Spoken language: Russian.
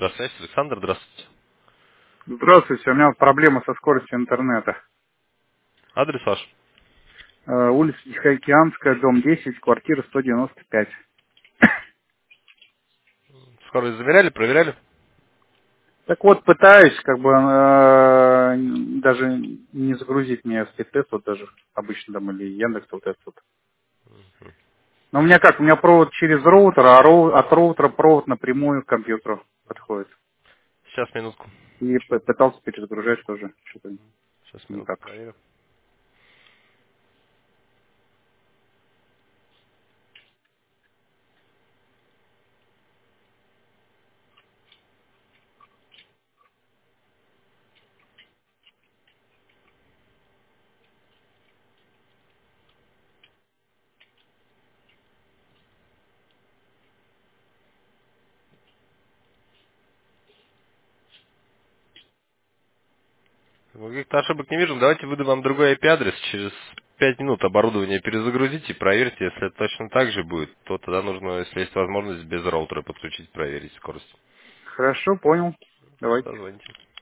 центра связи. Александр, здравствуйте. Здравствуйте, у меня вот проблема со скоростью интернета. Адрес ваш? Улица Тихоокеанская, дом 10, квартира 195. Скорость замеряли, проверяли? Так вот, пытаюсь, даже не загрузить мне спидтест, вот даже обычно там, или Яндекс, вот этот вот. Но у меня как, у меня провод через роутер, а от роутера провод напрямую к компьютеру подходит. Сейчас, минутку. И пытался перезагружать тоже, что-то Сейчас, минутку, никак. проверю. Каких-то ошибок не вижу. Давайте выдам вам другой IP-адрес. Через 5 минут оборудование перезагрузите, проверьте. Если это точно так же будет, то тогда нужно, если есть возможность, без роутера подключить, проверить скорость. Хорошо, понял. Давайте. Дозвоните.